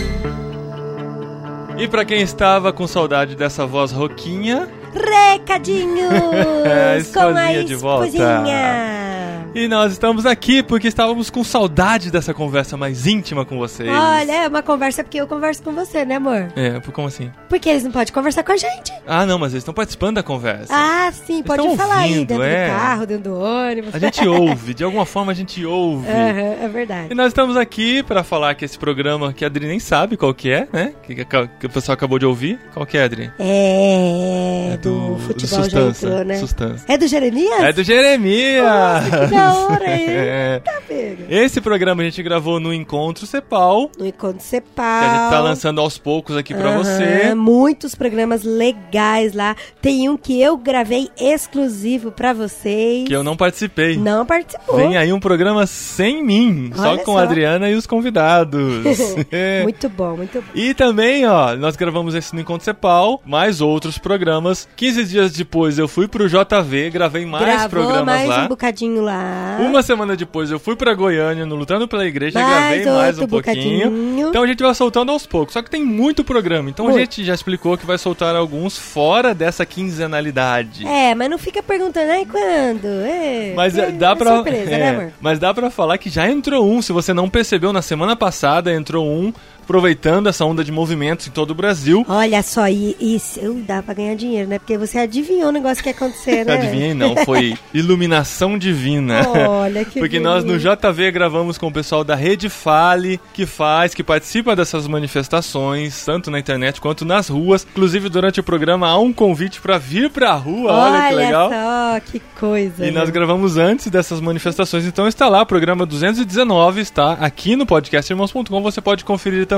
E pra quem estava com saudade dessa voz roquinha, Recadinhos É, com a esposinha de volta. esposinha. e nós estamos aqui porque estávamos com saudade dessa conversa mais íntima com vocês. Olha, é uma conversa porque eu converso com você, né, amor? É, como assim? Porque eles não podem conversar com a gente. Ah, não, mas eles estão participando da conversa. Ah, sim, pode estão falar aí, ouvindo, dentro é. do carro, dentro do ônibus. A gente ouve, de alguma forma a gente ouve. Aham, é E verdade. nós estamos aqui pra falar que esse programa, que a Adri nem sabe qual que é, né? Que, que, que o pessoal acabou de ouvir. Qual que é, Adri? É, do, futebol já Sustância, entrou, né? Sustância. É do Jeremias? É do Jeremias! Nossa, que da hora, hein? É. Tá pega. Esse programa a gente gravou no Encontro Cepal, No Encontro que Cepal. a gente tá lançando aos poucos aqui pra Aham, você. muitos programas legais lá. Tem um que eu gravei exclusivo pra vocês. Que eu não participei. Não participou. Vem aí um programa sem mim, só Olha com só. a Adriana e os convidados. É. Muito bom, muito bom. E também, ó, nós gravamos esse no Encontro Cepal, mais outros programas. quinze dias depois eu fui pro J V, gravei mais Gravou programas mais lá. um bocadinho lá. Uma semana depois eu fui pra Goiânia, no Lutando pela Igreja, Mais gravei mais um outro pouquinho. bocadinho. Então a gente vai soltando aos poucos. Só que tem muito programa. Então a Muito. gente já explicou que vai soltar alguns fora dessa quinzenalidade. É, mas não fica perguntando, ai, quando? É, Mas é, é, dá é pra. surpresa, é, né, amor? mas dá pra falar que já entrou um. Se você não percebeu, na semana passada entrou um, aproveitando essa onda de movimentos em todo o Brasil. Olha só, e isso dá pra ganhar dinheiro, né? Porque você adivinhou o negócio que ia acontecer, né? Adivinhei, não. Foi iluminação divina. Olha que Porque nós no bonito. J V gravamos com o pessoal da Rede Fale, que faz, que participa dessas manifestações, tanto na internet quanto nas ruas. Inclusive, durante o programa há um convite pra vir pra rua. Olha, que legal. só, que coisa. E nós né? gravamos antes dessas manifestações, então está lá, programa duzentos e dezenove, está aqui no podcast irmãos ponto com, você pode conferir também.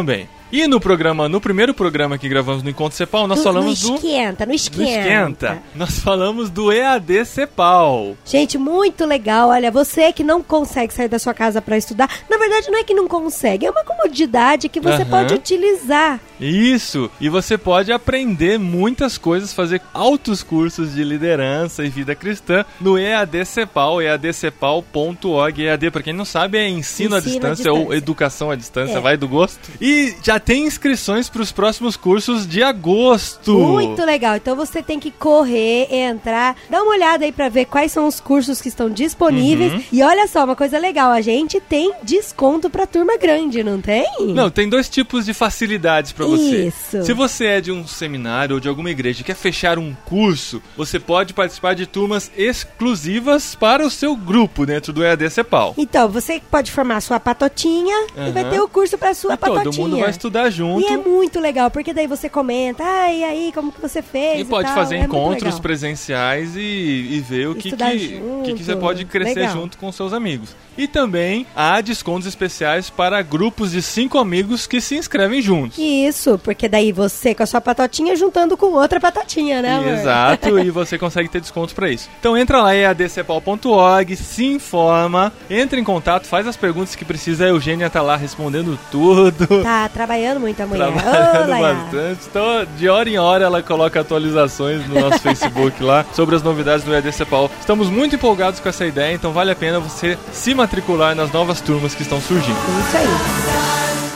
também. E no programa, no primeiro programa que gravamos no Encontro Cepal, nós No- falamos no do... esquenta, no do esquenta. Esquenta. Nós falamos do E A D Cepal. Gente, muito legal. Olha, você que não consegue sair da sua casa pra estudar, na verdade não é que não consegue, é uma comodidade que você Aham. pode utilizar. Isso, e você pode aprender muitas coisas, fazer altos cursos de liderança e vida cristã no E A D Cepal, e a d cepal ponto org. E A D, pra quem não sabe, é ensino, Ensino à à distância ou distância. educação à distância, É. vai do gosto. E já tem inscrições pros próximos cursos de agosto. Muito legal. Então você tem que correr, entrar, dar uma olhada aí pra ver quais são os cursos que estão disponíveis. Uhum. E olha só, uma coisa legal, a gente tem desconto pra turma grande, não tem? Não, tem dois tipos de facilidades pra você. Isso. Se você é de um seminário ou de alguma igreja e quer fechar um curso, você pode participar de turmas exclusivas para o seu grupo dentro do E A D Cepal. Então, você pode formar a sua patotinha e vai Aham. ter o curso pra sua E patotinha. todo mundo vai estudar junto. E é muito legal, porque daí você comenta, ah, e aí, como que você fez? E pode tal. fazer É muito encontros legal. presenciais e, e ver o que, Estudar que, junto. que, que você pode crescer Legal. junto com seus amigos. E também há descontos especiais para grupos de cinco amigos que se inscrevem juntos. Isso, porque daí você com a sua patotinha juntando com outra patotinha, né, amor? Exato, e você consegue ter desconto pra isso. Então entra lá em a d cepal ponto org, se informa, entra em contato, faz as perguntas que precisa. A Eugênia tá lá respondendo tudo. Tá trabalhando muito a mulher. Trabalhando Ô, Laia. bastante. Então, de hora em hora, ela coloca atualizações no nosso Facebook lá sobre as novidades do E A D Cepal. Estamos muito empolgados com essa ideia, então vale a pena você se matricular nas novas turmas que estão surgindo. Isso aí.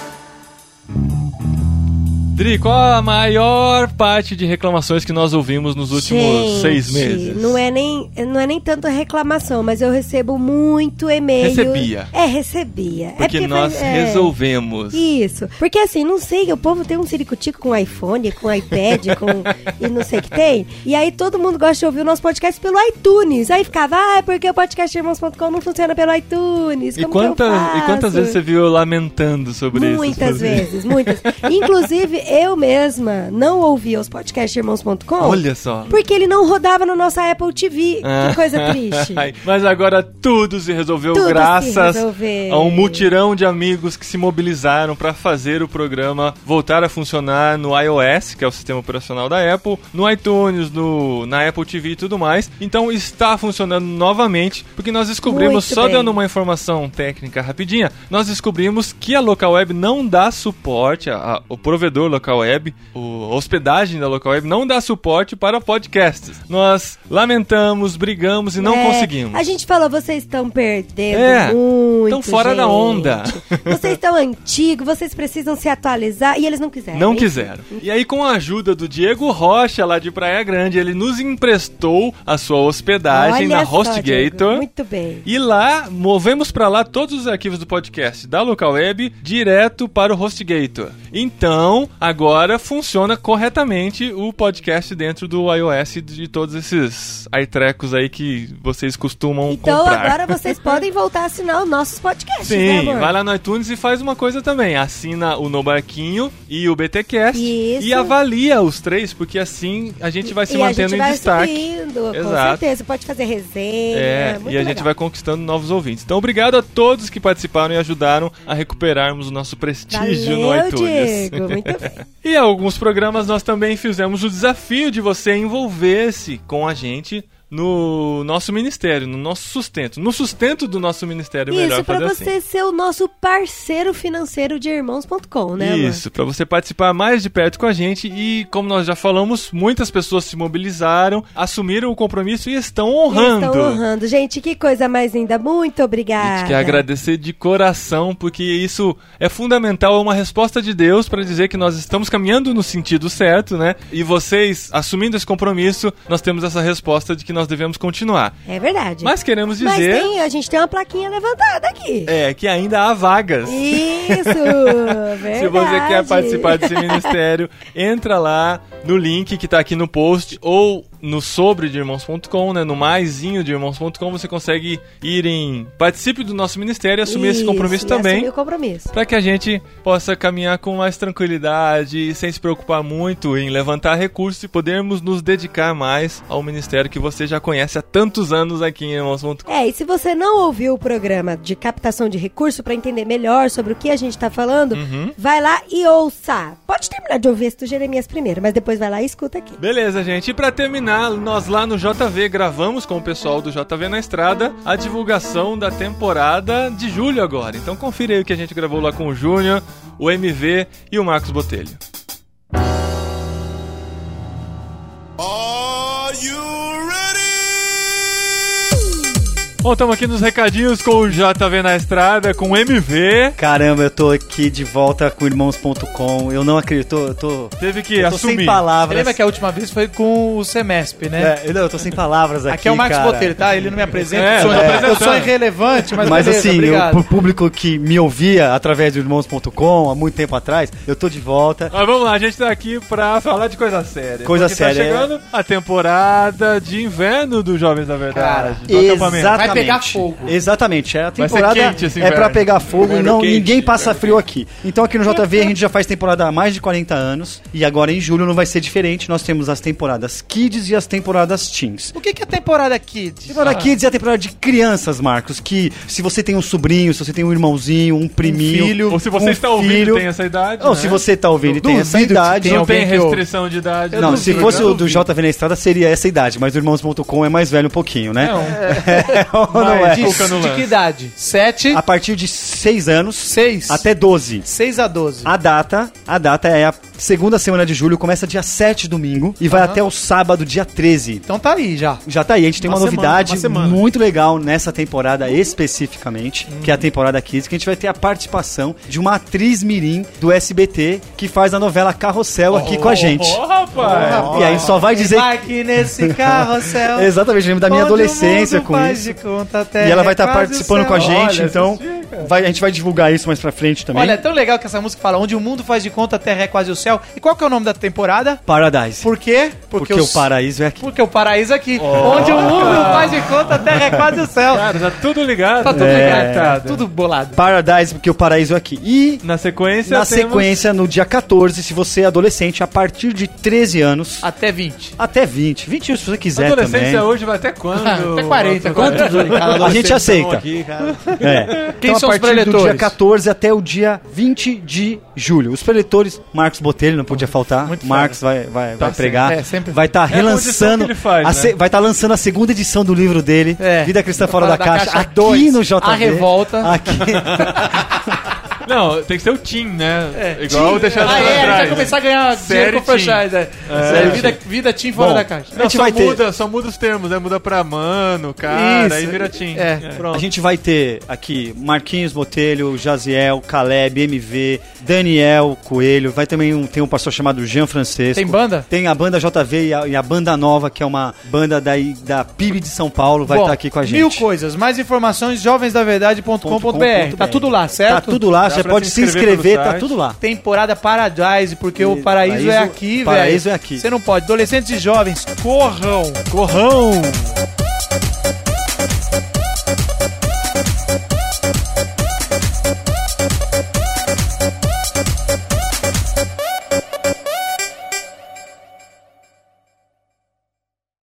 Dri, qual a maior parte de reclamações que nós ouvimos nos últimos Gente, seis meses? Não é, nem, não é nem tanto reclamação, mas eu recebo muito e-mail. Recebia. É, recebia. Porque é nós faz- é. resolvemos. Isso. Porque assim, não sei, o povo tem um ciricutico com iPhone, com iPad, com e não sei o que tem. E aí todo mundo gosta de ouvir o nosso podcast pelo iTunes. Aí ficava, ah, é porque o podcast irmãos ponto com não funciona pelo iTunes. E, Como quanta, que eu faço? e quantas vezes você viu eu lamentando sobre isso? Muitas Fazia- vezes, muitas. Inclusive, eu mesma não ouvia os podcasts irmãos ponto com. Olha só. Porque ele não rodava na nossa Apple T V. Ah. Que coisa triste. Mas agora tudo se resolveu Tudo se graças resolveu. a um mutirão de amigos que se mobilizaram para fazer o programa voltar a funcionar no iOS, que é o sistema operacional da Apple, no iTunes, no, na Apple T V e tudo mais. Então está funcionando novamente, porque nós descobrimos, Muito só bem. dando uma informação técnica rapidinha, nós descobrimos que a Local Web não dá suporte, a, a, o provedor Local Web, o, a hospedagem da Local Web não dá suporte para podcasts. Nós lamentamos, brigamos e não É, conseguimos. A gente falou, vocês estão perdendo É, muito. tão fora da gente. onda. Vocês estão antigos, vocês precisam se atualizar. E eles não quiseram. Não hein? quiseram. E aí, com a ajuda do Diego Rocha, lá de Praia Grande, ele nos emprestou a sua hospedagem Olha na só, Diego, HostGator. muito bem. E lá, movemos pra lá todos os arquivos do podcast da Local Web direto para o HostGator. Então, agora funciona corretamente o podcast dentro do iOS e de todos esses aitrecos aí que vocês costumam Então comprar. agora vocês podem voltar a assinar os nossos podcasts, né, Sim, amor? vai lá no iTunes e faz uma coisa também. Assina o No Barquinho e o BTcast Isso. e avalia os três, porque assim a gente vai se e a mantendo gente em vai destaque. subindo, com Exato. certeza. Pode fazer resenha. É, muito e a gente legal. vai conquistando novos ouvintes. Então, obrigado a todos que participaram e ajudaram a recuperarmos o nosso prestígio Valeu, no iTunes. Diego, muito bem. E alguns programas nós também fizemos o desafio de você envolver-se com a gente no nosso ministério, no nosso sustento. No sustento do nosso ministério, melhor Isso, pra fazer você assim. ser o nosso parceiro financeiro de irmãos ponto com, né, amor? Isso, para você participar mais de perto com a gente e, como nós já falamos, muitas pessoas se mobilizaram, assumiram o compromisso e estão honrando. Estão honrando. Gente, que coisa mais linda. Muito A obrigada. gente quer agradecer de coração, porque isso é fundamental, é uma resposta de Deus para dizer que nós estamos caminhando no sentido certo, né? E vocês, assumindo esse compromisso, nós temos essa resposta de que nós devemos continuar. É verdade. Mas queremos Mas dizer tem, a gente tem uma plaquinha levantada aqui. é, que ainda há vagas. Isso, verdade. Se você quer participar desse ministério, entra lá no link que tá aqui no post ou no sobre de irmãos ponto com, né? No maisinho de irmãos ponto com, você consegue ir em participe do nosso ministério e assumir Isso, esse compromisso e também. assumir o compromisso. Para que a gente possa caminhar com mais tranquilidade, sem se preocupar muito em levantar recursos e podermos nos dedicar mais ao ministério que você já conhece há tantos anos aqui em irmãos ponto com. É, e se você não ouviu o programa de captação de recurso para entender melhor sobre o que a gente tá falando, Uhum. vai lá e ouça. Pode terminar de ouvir esse do Jeremias primeiro, mas depois vai lá e escuta aqui. Beleza, gente. E pra terminar, nós lá no J V gravamos com o pessoal do J V na Estrada a divulgação da temporada de julho agora. Então confira aí o que a gente gravou lá com o Júnior, o M V e o Marcos Botelho. Are you ready? Bom, estamos aqui nos recadinhos com o J V na Estrada, com o M V. Caramba, eu tô aqui de volta com irmãos ponto com. Eu não acredito, eu tô, Teve que eu tô assumir. sem palavras. Lembra que a última vez foi com o Semesp, né? É, não, eu tô sem palavras aqui, Aqui é o Marcos cara. Botelho, tá? Ele não me apresenta. É, eu, sou, tá apresentando. eu sou irrelevante, mas, Mas beleza, assim, eu, obrigado. pro público que me ouvia através do irmãos ponto com há muito tempo atrás, eu tô de volta. Mas vamos lá, a gente tá aqui pra falar de coisa séria. Coisa Porque séria, Tá chegando a temporada de inverno dos Jovens da Verdade. do acampamento. Vai pegar fogo. Exatamente, é a Vai ser temporada quente esse é inverno. pra pegar fogo e Inverno não, quente, ninguém passa inverno frio aqui. Então aqui no J V a gente já faz temporada há mais de quarenta anos e agora em julho não vai ser diferente. Nós temos as temporadas Kids e as temporadas Teens. O que, que é temporada Kids? Temporada Kids é a temporada de crianças, Marcos, que se você tem um sobrinho, se você tem um irmãozinho, um priminho, filho, Ou se você um está ouvindo filho, e tem essa idade. ou né? se você tá ouvindo e tem essa duvido que idade, tenha Não alguém tem que ouve. restrição de idade. não, se duvido, fosse eu o do duvido. J V na Estrada, seria essa idade, mas o irmãos ponto com é mais velho um pouquinho, né? Não. É, ou não Mas é? De, Cuca no de lance. que idade? Sete, A partir de seis anos seis. até doze. seis a doze. A data, a data é a segunda semana de julho, começa dia sete, domingo, e vai até o sábado, dia treze. Então tá aí já. Já tá aí, a gente tem uma, Uma semana, novidade uma semana. muito legal nessa temporada especificamente, que é a temporada Kids, que a gente vai ter a participação de uma atriz mirim do S B T que faz a novela Carrossel aqui com a gente. Ô, rapaz! E aí só vai dizer... Embarque nesse carrossel. Exatamente, eu lembro da minha onde o adolescência mundo com faz isso. de conta, a E terra ela vai é estar quase participando o com a céu. gente, Olha, então assisti, cara. vai, a gente vai divulgar isso mais pra frente também. Olha, é tão legal que essa música fala onde o mundo faz de conta, a terra é quase o céu. E qual que é o nome da temporada? Paradise. Por quê? Porque, os- o paraíso é aqui. Porque o paraíso é aqui. Onde o mundo faz de conta, a terra é quase o céu. Cara, tá tudo ligado. Tá tudo É. ligado, tá tudo bolado. Paradise, porque o paraíso é aqui. E Na sequência, na temos- sequência, no dia quatorze, se você é adolescente, a partir de treze anos, Até vinte. até vinte. vinte anos se você quiser Adolescência também. hoje vai até quando? Até quarenta. Quantos? A gente aceita. Aqui, cara. É. Quem então, são a os partir do preletores? dia quatorze até o dia vinte de julho. Os preletores, Marcos Botelho, não podia faltar. Muito Marcos vai, vai, vai pregar. sempre. É, sempre. Vai estar É a condição relançando. que ele faz, a né? se- vai estar lançando a segunda edição do livro dele, É. Vida Cristã Fora da, Caixa, aqui dois, no J V. A Revolta. Aqui. Não, tem que ser o Team, né? É. Igual o deixar Ah, é, a gente vai atrás. começar a ganhar dinheiro com Série franchise. É. É. Vida, vida Team fora Bom, da caixa. a Não, gente só vai ter- muda, só muda os termos, né? Muda pra mano, cara, Isso. aí vira Team. É. Pronto. A gente vai ter aqui Marquinhos Botelho, Jaziel, Caleb, M V, Daniel Coelho. Vai também um, tem um pastor chamado Jean Francesco. Tem banda? Tem a banda J V e a, e a banda nova, que é uma banda da, da P I B de São Paulo, vai Bom, estar aqui com a gente. Mil coisas. Mais informações, jovens da verdade ponto com ponto b r. Tá tudo lá, certo? Tá tudo lá, Dá você pra pode se se inscrever inscrever, pelo tá site. tudo lá. Temporada Paradise, porque o paraíso, paraíso- é aqui, velho. paraíso é aqui. Você não pode. Adolescentes e jovens, corram! Corrão!